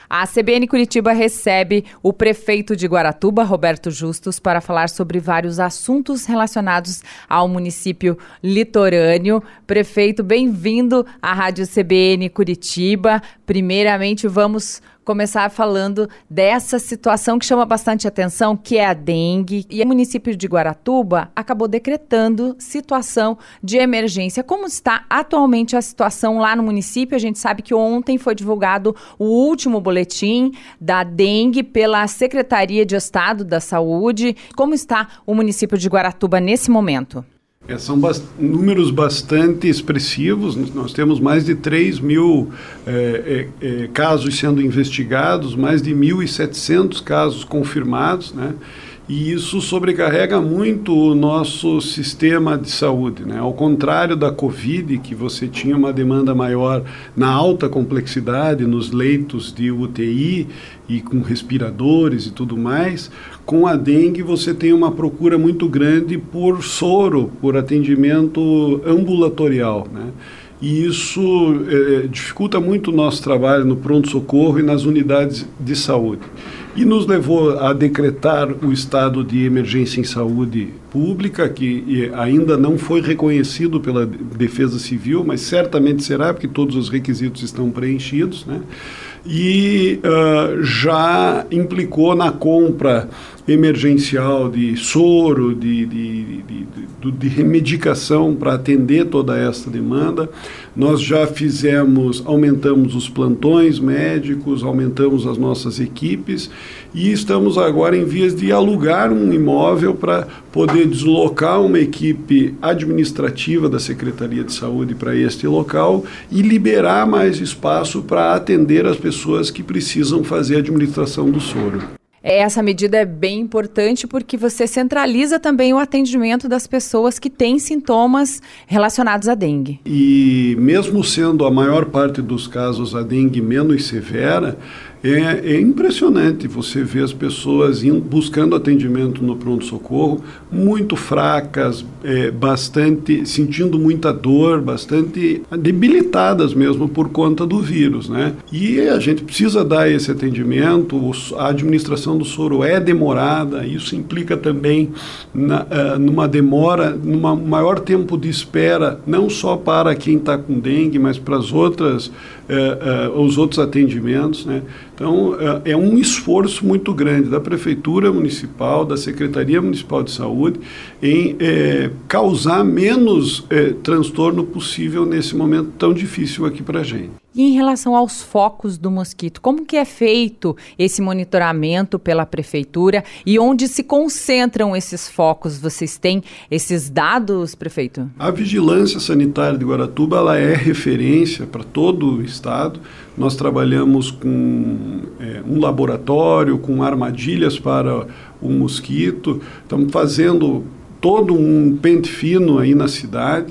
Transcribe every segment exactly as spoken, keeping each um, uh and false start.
A C B N Curitiba recebe o prefeito de Guaratuba, Roberto Justus, para falar sobre vários assuntos relacionados ao município litorâneo. Prefeito, bem-vindo à Rádio C B N Curitiba. Primeiramente, vamos começar falando dessa situação que chama bastante atenção, que é a dengue. E o município de Guaratuba acabou decretando situação de emergência. Como está atualmente a situação lá no município? A gente sabe que ontem foi divulgado o último boletim da dengue pela Secretaria de Estado da Saúde. Como está o município de Guaratuba nesse momento? É, são bast- números bastante expressivos. Nós temos mais de três mil é, é, é, casos sendo investigados, mais de mil e setecentos casos confirmados, né? E isso sobrecarrega muito o nosso sistema de saúde, né? Ao contrário da Covid, que você tinha uma demanda maior na alta complexidade, nos leitos de U T I e com respiradores e tudo mais, com a dengue você tem uma procura muito grande por soro, por atendimento ambulatorial, né? E isso é, dificulta muito o nosso trabalho no pronto-socorro e nas unidades de saúde. E nos levou a decretar o estado de emergência em saúde pública, que ainda não foi reconhecido pela Defesa Civil, mas certamente será, porque todos os requisitos estão preenchidos, né? E uh, já implicou na compra emergencial de soro, de, de, de, de, de remedicação para atender toda essa demanda. Nós já fizemos, aumentamos os plantões médicos, aumentamos as nossas equipes e estamos agora em vias de alugar um imóvel para poder deslocar uma equipe administrativa da Secretaria de Saúde para este local e liberar mais espaço para atender as pessoas que precisam fazer a administração do soro. Essa medida é bem importante porque você centraliza também o atendimento das pessoas que têm sintomas relacionados à dengue. E mesmo sendo a maior parte dos casos a dengue menos severa, é, é impressionante você ver as pessoas indo, buscando atendimento no pronto-socorro, muito fracas, é, bastante, sentindo muita dor, bastante debilitadas mesmo por conta do vírus, né? E a gente precisa dar esse atendimento, a administração do soro é demorada, isso implica também na, uh, numa demora, num maior tempo de espera, não só para quem está com dengue, mas para as outras, uh, uh, os outros atendimentos, né? Então, uh, é um esforço muito grande da Prefeitura Municipal, da Secretaria Municipal de Saúde, em eh, causar menos eh, transtorno possível nesse momento tão difícil aqui para a gente. E em relação aos focos do mosquito, como que é feito esse monitoramento pela Prefeitura e onde se concentram esses focos? Vocês têm esses dados, prefeito? A Vigilância Sanitária de Guaratuba ela é referência para todo o estado. Nós trabalhamos com é, um laboratório, com armadilhas para o mosquito. Estamos fazendo todo um pente fino aí na cidade.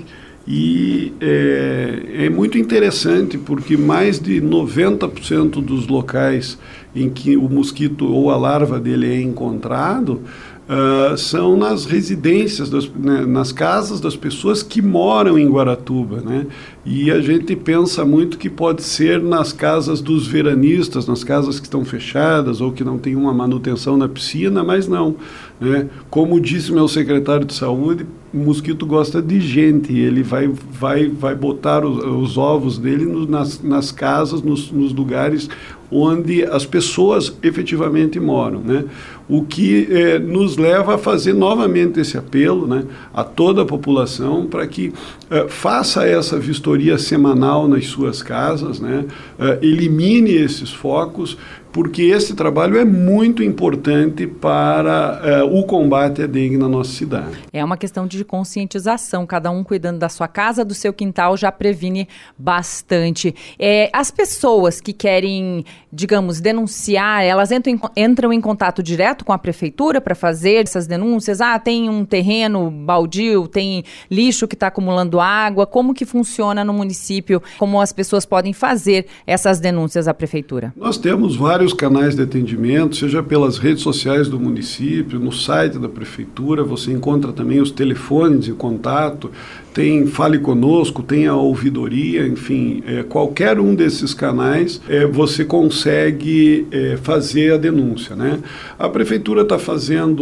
E é, é muito interessante porque mais de noventa por cento dos locais em que o mosquito ou a larva dele é encontrado uh, são nas residências, das, né, nas casas das pessoas que moram em Guaratuba, né? E a gente pensa muito que pode ser nas casas dos veranistas, nas casas que estão fechadas ou que não tem uma manutenção na piscina, mas não, né? Como disse meu secretário de saúde, o mosquito gosta de gente, ele vai, vai, vai botar os, os ovos dele no, nas, nas casas, nos, nos lugares onde as pessoas efetivamente moram, né? O que eh, nos leva a fazer novamente esse apelo, né, a toda a população para que eh, faça essa vistoria semanal nas suas casas, né, eh, elimine esses focos, porque esse trabalho é muito importante para uh, o combate à dengue na nossa cidade. É uma questão de conscientização, cada um cuidando da sua casa, do seu quintal, já previne bastante. É, as pessoas que querem, digamos, denunciar, elas entram em, entram em contato direto com a prefeitura para fazer essas denúncias? Ah, tem um terreno baldio, tem lixo que está acumulando água, como que funciona no município? Como as pessoas podem fazer essas denúncias à prefeitura? Nós temos vários canais de atendimento, seja pelas redes sociais do município, no site da prefeitura, você encontra também os telefones de contato, tem Fale Conosco, tem a ouvidoria, enfim, é, qualquer um desses canais é, você consegue é, fazer a denúncia, né? A Prefeitura está fazendo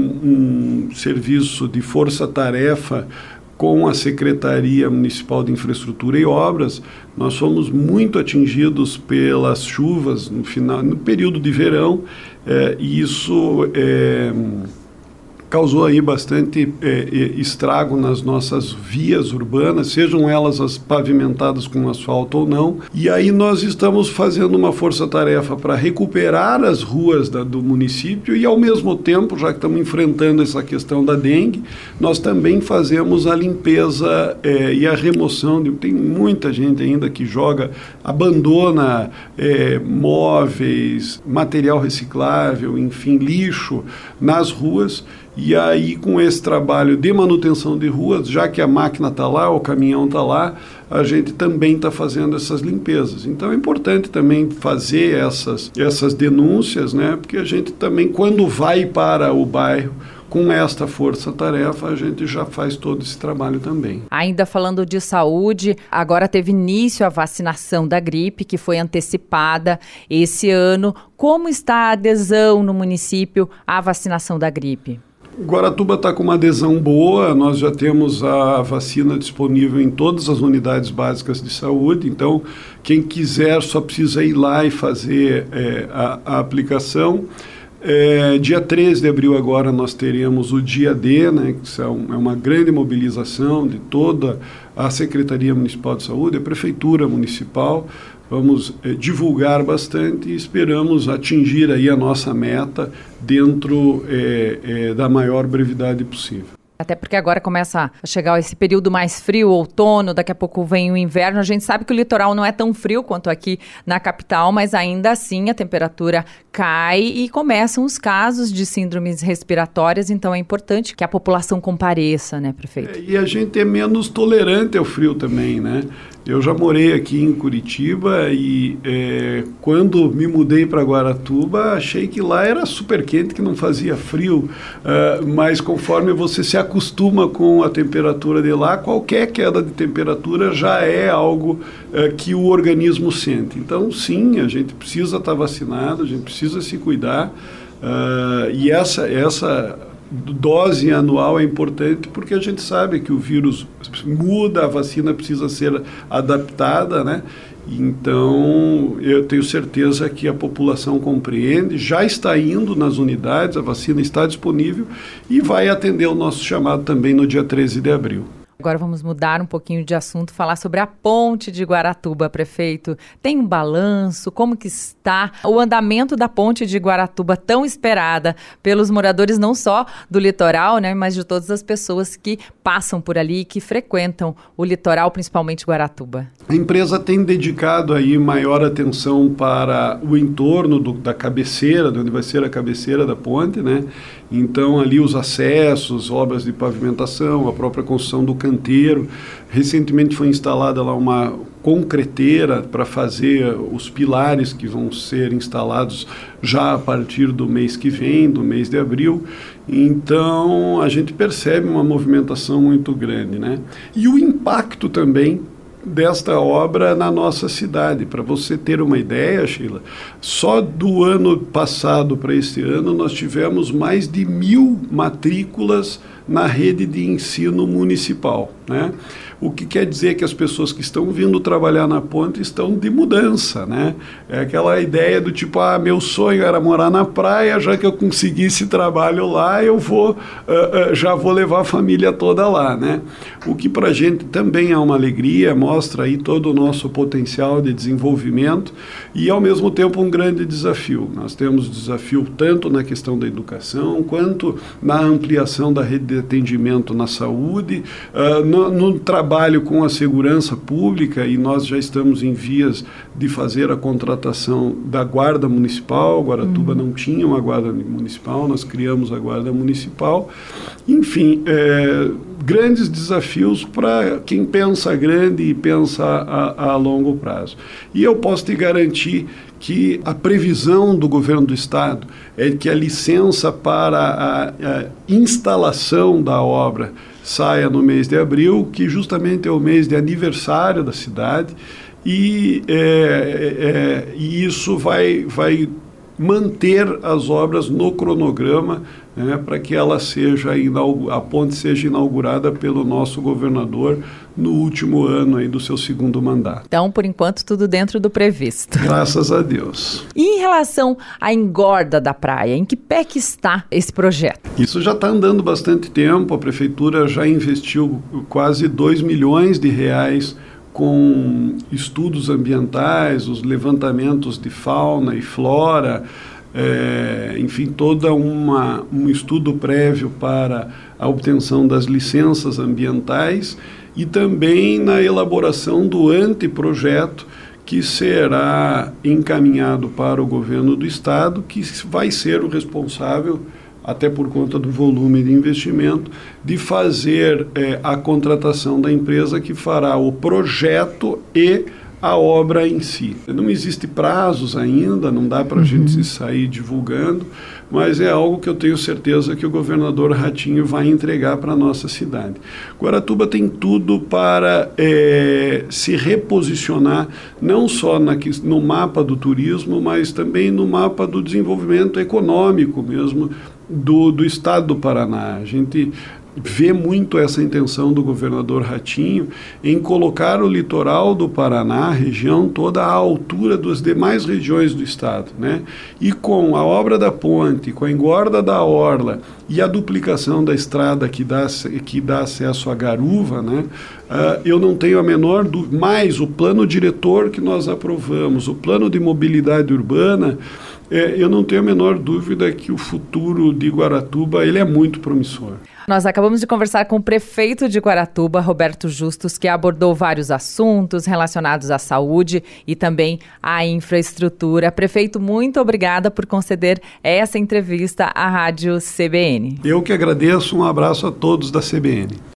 um, um serviço de força-tarefa com a Secretaria Municipal de Infraestrutura e Obras. Nós fomos muito atingidos pelas chuvas no, final, no período de verão, é, e isso é, causou aí bastante é, estrago nas nossas vias urbanas, sejam elas as pavimentadas com asfalto ou não. E aí nós estamos fazendo uma força-tarefa para recuperar as ruas da, do município e, ao mesmo tempo, já que estamos enfrentando essa questão da dengue, nós também fazemos a limpeza é, e a remoção. De, tem muita gente ainda que joga, abandona é, móveis, material reciclável, enfim, lixo nas ruas. E aí, com esse trabalho de manutenção de ruas, já que a máquina está lá, o caminhão está lá, a gente também está fazendo essas limpezas. Então, é importante também fazer essas, essas denúncias, né? Porque a gente também, quando vai para o bairro, com esta força-tarefa, a gente já faz todo esse trabalho também. Ainda falando de saúde, agora teve início a vacinação da gripe, que foi antecipada esse ano. Como está a adesão no município à vacinação da gripe? Guaratuba está com uma adesão boa, nós já temos a vacina disponível em todas as unidades básicas de saúde, então quem quiser só precisa ir lá e fazer é, a, a aplicação. É, dia treze de abril agora nós teremos o Dia D, né, que é uma grande mobilização de toda a Secretaria Municipal de Saúde, a Prefeitura Municipal. Vamos é, divulgar bastante e esperamos atingir aí a nossa meta dentro é, é, da maior brevidade possível. Até porque agora começa a chegar esse período mais frio, outono, daqui a pouco vem o inverno. A gente sabe que o litoral não é tão frio quanto aqui na capital, mas ainda assim a temperatura cai e começam os casos de síndromes respiratórias, então é importante que a população compareça, né, prefeito? É, e a gente é menos tolerante ao frio também, né? Eu já morei aqui em Curitiba e é, quando me mudei para Guaratuba, achei que lá era super quente, que não fazia frio, uh, mas conforme você se acostuma com a temperatura de lá, qualquer queda de temperatura já é algo uh, que o organismo sente. Então, sim, a gente precisa estar vacinado, a gente precisa se cuidar, uh, e essa... essa dose anual é importante porque a gente sabe que o vírus muda, a vacina precisa ser adaptada, né? Então, eu tenho certeza que a população compreende, já está indo nas unidades, a vacina está disponível e vai atender o nosso chamado também no dia treze de abril. Agora vamos mudar um pouquinho de assunto, falar sobre a ponte de Guaratuba, prefeito. Tem um balanço? Como que está o andamento da ponte de Guaratuba, tão esperada pelos moradores não só do litoral, né, mas de todas as pessoas que passam por ali e que frequentam o litoral, principalmente Guaratuba? A empresa tem dedicado aí maior atenção para o entorno do, da cabeceira, de onde vai ser a cabeceira da ponte, né? Então, ali os acessos, obras de pavimentação, a própria construção do canteiro. Recentemente foi instalada lá uma concreteira para fazer os pilares que vão ser instalados já a partir do mês que vem, do mês de abril. Então, a gente percebe uma movimentação muito grande, né? E o impacto também desta obra na nossa cidade. Para você ter uma ideia, Sheila, só do ano passado para este ano nós tivemos mais de mil matrículas na rede de ensino municipal, né? O que quer dizer que as pessoas que estão vindo trabalhar na ponte estão de mudança, né? É aquela ideia do tipo, ah, meu sonho era morar na praia, já que eu consegui esse trabalho lá, eu vou, uh, uh, já vou levar a família toda lá, né? O que para a gente também é uma alegria, mostra aí todo o nosso potencial de desenvolvimento e, ao mesmo tempo, um grande desafio. Nós temos desafio tanto na questão da educação, quanto na ampliação da rede de atendimento na saúde, uh, no, no trabalho com a segurança pública, e nós já estamos em vias de fazer a contratação da Guarda Municipal. Guaratuba hum. não tinha uma Guarda Municipal, nós criamos a Guarda Municipal. Enfim, é, grandes desafios para quem pensa grande e pensa a, a longo prazo. E eu posso te garantir que a previsão do governo do estado é que a licença para a, a instalação da obra saia no mês de abril, que justamente é o mês de aniversário da cidade, e, é, é, e isso vai, vai manter as obras no cronograma, né, para que ela seja a ponte seja inaugurada pelo nosso governador no último ano aí do seu segundo mandato. Então, por enquanto, tudo dentro do previsto. Graças a Deus. E em relação à engorda da praia, em que pé que está esse projeto? Isso já está andando bastante tempo, a prefeitura já investiu quase dois milhões de reais com estudos ambientais, os levantamentos de fauna e flora, é, enfim, todo uma, um estudo prévio para a obtenção das licenças ambientais e também na elaboração do anteprojeto que será encaminhado para o governo do estado, que vai ser o responsável, até por conta do volume de investimento, de fazer é, a contratação da empresa que fará o projeto e a obra em si. Não existe prazos ainda, não dá para a uhum. gente sair divulgando, mas é algo que eu tenho certeza que o governador Ratinho vai entregar para a nossa cidade. Guaratuba tem tudo para é, se reposicionar, não só na, no mapa do turismo, mas também no mapa do desenvolvimento econômico mesmo do, do estado do Paraná. A gente vê muito essa intenção do governador Ratinho em colocar o litoral do Paraná, a região toda à altura das demais regiões do estado, né? E com a obra da ponte, com a engorda da orla e a duplicação da estrada que dá, que dá acesso à Garuva, né? Uh, eu não tenho a menor dúvida, mais o plano diretor que nós aprovamos, o plano de mobilidade urbana, é, eu não tenho a menor dúvida que o futuro de Guaratuba ele é muito promissor. Nós acabamos de conversar com o prefeito de Guaratuba, Roberto Justus, que abordou vários assuntos relacionados à saúde e também à infraestrutura. Prefeito, muito obrigada por conceder essa entrevista à Rádio C B N. Eu que agradeço, um abraço a todos da C B N.